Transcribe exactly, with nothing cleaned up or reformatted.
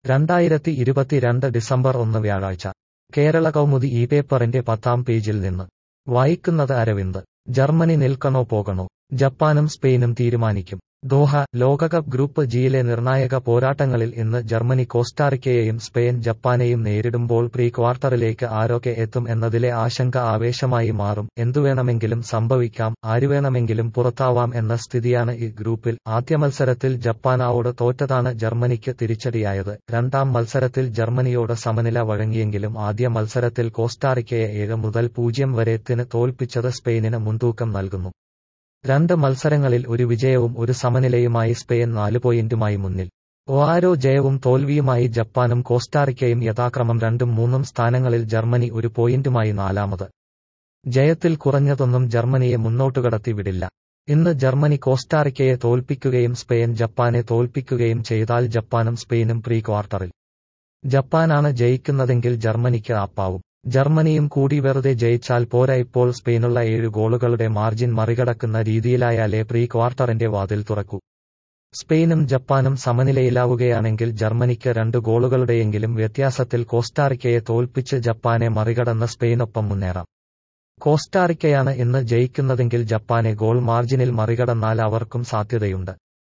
രണ്ടായിരത്തി ഇരുപത്തിരണ്ട് ഡിസംബർ ഒന്ന് വ്യാഴാഴ്ച കേരള കൗമുദി ഈ പേപ്പറിന്റെ പത്താം പേജിൽ നിന്ന് വായിക്കുന്നത് അരവിന്ദ്. ജർമ്മനി നിൽക്കണോ പോകണോ? ജപ്പാനും സ്പെയിനും തീരുമാനിക്കും. ദോഹ. ലോകകപ്പ് ഗ്രൂപ്പ് ജിയിലെ നിർണായക പോരാട്ടങ്ങളിൽ ഇന്ന് ജർമ്മനി കോസ്റ്റാറിക്കയെയും സ്പെയിൻ ജപ്പാനെയും നേരിടുമ്പോൾ പ്രീ ക്വാർട്ടറിലേക്ക് ആരൊക്കെ എത്തും എന്നതിലെ ആശങ്ക ആവേശമായി മാറും. എന്തുവേണമെങ്കിലും സംഭവിക്കാം, ആരുവേണമെങ്കിലും പുറത്താവാം എന്ന സ്ഥിതിയാണ് ഈ ഗ്രൂപ്പിൽ. ആദ്യ മത്സരത്തിൽ ജപ്പാനോട് തോറ്റതാണ് ജർമ്മനിക്ക് തിരിച്ചടിയായത്. രണ്ടാം മത്സരത്തിൽ ജർമ്മനിയോട് സമനില വഴങ്ങിയെങ്കിലും ആദ്യ മത്സരത്തിൽ കോസ്റ്റാറിക്കയെ ഏഴ് മുതൽ പൂജ്യം വരെത്തിന് തോൽപ്പിച്ചത് സ്പെയിനിന് മുൻതൂക്കം നൽകുന്നു. രണ്ട് മത്സരങ്ങളിൽ ഒരു വിജയവും ഒരു സമനിലയുമായി സ്പെയിൻ നാല് പോയിന്റുമായി മുന്നിൽ. ഓരോ ജയവും തോൽവിയുമായി ജപ്പാനും കോസ്റ്റാറിക്കയും യഥാക്രമം രണ്ടും മൂന്നും സ്ഥാനങ്ങളിൽ. ജർമ്മനി ഒരു പോയിന്റുമായി നാലാമത്. ജയത്തിൽ കുറഞ്ഞതൊന്നും ജർമ്മനിയെ മുന്നോട്ടുകടത്തി വിടില്ല. ഇന്ന് ജർമ്മനി കോസ്റ്റാറിക്കയെ തോൽപ്പിക്കുകയും സ്പെയിൻ ജപ്പാനെ തോൽപ്പിക്കുകയും ചെയ്താൽ ജപ്പാനും സ്പെയിനും പ്രീ ക്വാർട്ടറിൽ. ജപ്പാനാണ് ജയിക്കുന്നതെങ്കിൽ ജർമ്മനിക്ക് ആപ്പാവും. ജർമ്മനിയും കൂടി വെറുതെ ജയിച്ചാൽ പോരാ. ഇപ്പോൾ സ്പെയിനുള്ള ഏഴ് ഗോളുകളുടെ മാർജിൻ മറികടക്കുന്ന രീതിയിലായാലേ പ്രീ ക്വാർട്ടറിന്റെ വാതിൽ തുറക്കൂ. സ്പെയിനും ജപ്പാനും സമനിലയിലാവുകയാണെങ്കിൽ ജർമ്മനിക്ക് രണ്ട് ഗോളുകളുടെയെങ്കിലും വ്യത്യാസത്തിൽ കോസ്റ്റാറിക്കയെ തോൽപ്പിച്ച് ജപ്പാനെ മറികടന്ന് സ്പെയിനൊപ്പം മുന്നേറാം. കോസ്റ്റാറിക്കയാണ് ഇന്ന് ജയിക്കുന്നതെങ്കിൽ ജപ്പാനെ ഗോൾ മാർജിനിൽ മറികടന്നാൽ അവർക്കും സാധ്യതയുണ്ട്.